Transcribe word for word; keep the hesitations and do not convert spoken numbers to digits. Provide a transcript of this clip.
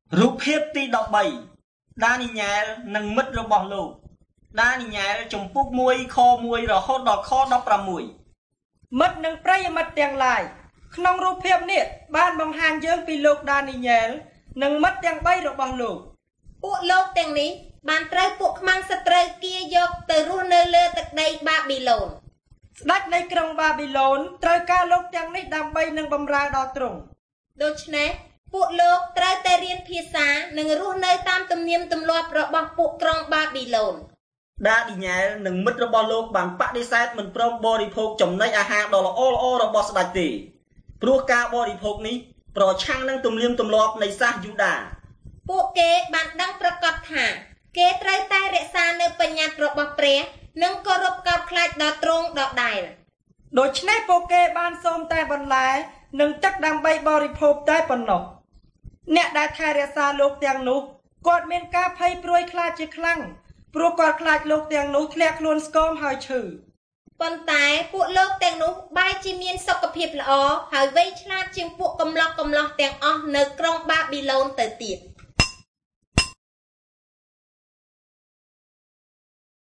រូបភាពទីដប់បីដានីញ៉ែលនិងមិត្តរបស់លោកដានីញ៉ែលចំពុកមួយខមួយរហូតដល់ខដប់ប្រាំមួយមិត្តនិងប្រិយមិត្តទាំងឡាយក្នុងរូបភាពនេះបានបង្ហាញយើងពីលោកដានីញ៉ែលនិងមិត្តទាំងបីរបស់លោកពួកលោកទាំងនេះបានត្រូវពួកខ្មាំងសត្រូវគៀយកទៅរស់នៅលើទឹកដីបាប៊ីឡូនស្ដេចនៃក្រុងបាប៊ីឡូនត្រូវការលោកទាំងនេះដើម្បីនឹងបម្រើដល់ទ្រង់ដូច្នេះពួកលោកត្រូវតែរៀនភាសានិងរស់នៅតាមទំនៀមទម្លាប់របស់ពួកក្រុងបាប៊ីឡូនដានីញ៉ែលនិងមិត្តរបស់លោកបានបដិសេធមិនព្រមបរិភោគចំណីអាហារដ៏ល្អល្អរបស់ស្ដេចទេព្រោះការបរិភោគនេះប្រឆាំងនឹងទំនៀមទម្លាប់នៃសាសយូដាពួកគេបានដឹងប្រកាសថាគេត្រូវតែរក្សានៅបញ្ញត្តិរបស់ព្រះនិងគោរពកោតខ្លាចដល់ទ្រង់ដដែលដូច្នេះពួកគេបានសូមតែបន្លែនិងទឹកដើម្បីបរិភោគតែប៉ុណ្ណោះអ្នកដែលថែរក្សាលោកទាំងនោះគាត់មានការភ័យព្រួយខ្លាចជាខ្លាំងព្រោះគាត់ខ្លាចលោកទាំងនោះធ្លាក់ខ្លួនស្គមហើយឈឺប៉ុន្តែពួកលោកទាំងនោះបែរជាមានសុខភាពល្អហើយវៃឆ្លាតជាងពួកកំឡោះកំឡោះទាំងអស់នៅក្រុងបាប៊ីឡូនទៅទៀត